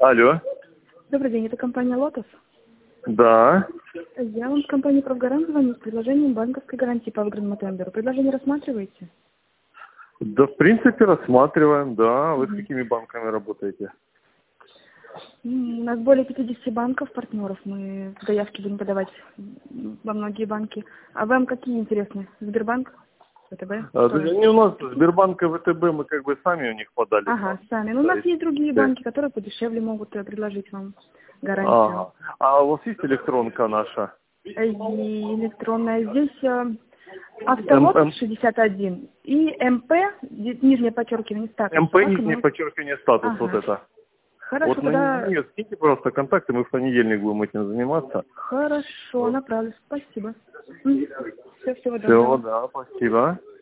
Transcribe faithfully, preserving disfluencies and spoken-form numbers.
Алло. Добрый день, это компания «Лотос». Да. Я вам с компании «Правгарант» звоню с предложением банковской гарантии по выигранному тендеру. Предложение рассматриваете? Да, в принципе, рассматриваем, да. Вы с Мгм. какими банками работаете? М, У нас более пятидесяти банков, партнеров. Мы заявки будем подавать м, во многие банки. А вам какие интересны? Сбербанк? ВТБ? А, да, Что? не у нас Сбербанк и ВТБ, мы как бы сами у них подали. Ага, сами. Ну, у То нас есть, есть другие э, банки, которые подешевле могут э, предложить вам гарантию. ага. А у вас есть электронка наша? Э, И электронная здесь э, М- Автолотос М- шестьдесят один и МП, ди- нижнее подчеркивание, статус. МП, Собака, нижнее ну, подчеркивание, статус, вот ага. это. Хорошо, Вот на тогда нее скиньте, пожалуйста, контакты, мы в понедельник будем этим заниматься. хорошо, Вот. направлю. Спасибо. Все, всего Все, доброго. да, спасибо.